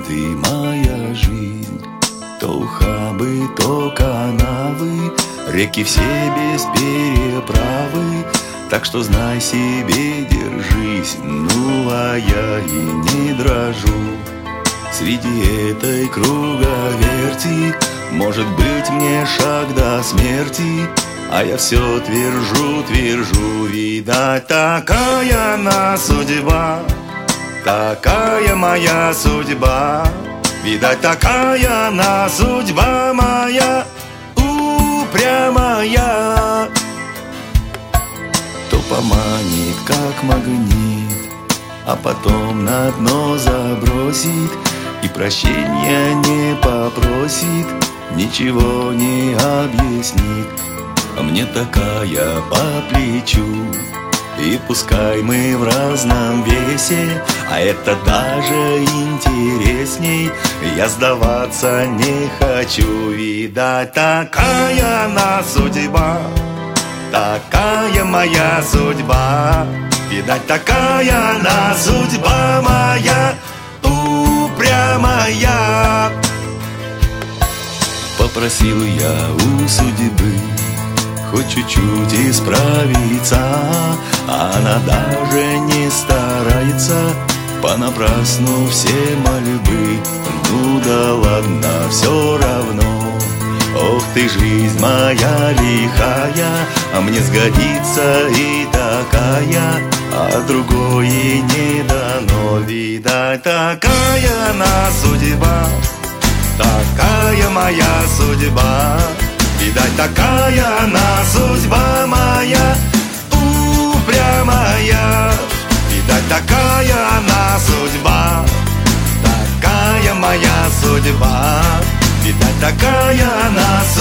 ты моя жизнь. То ухабы, то канавы, реки все без переправы. Так что знай себе, держись, ну а я и не дрожу. Среди этой круговерти, может быть, мне шаг до смерти, а я все твержу, видать, такая она судьба, такая моя судьба. Видать, такая она судьба моя, упрямая. То поманит, как магнит, а потом на дно забросит, и прощения не попросит, ничего не объяснит. А мне такая по плечу, и пускай мы в разном весе, а это даже интересней. Я сдаваться не хочу, видать, такая она судьба, такая моя судьба. Видать, такая она судьба моя, упрямая. Попросил я у судьбы хоть чуть-чуть исправиться, а она даже не старается, понапрасну все мольбы. Ну да ладно, все равно. Ох ты, жизнь моя лихая, а мне сгодится и такая, а другой и не дано. Видать, такая она судьба, такая моя судьба. Видать, такая она судьба моя, упрямая. Видать, такая она судьба, такая моя судьба. Видать, такая она судьба.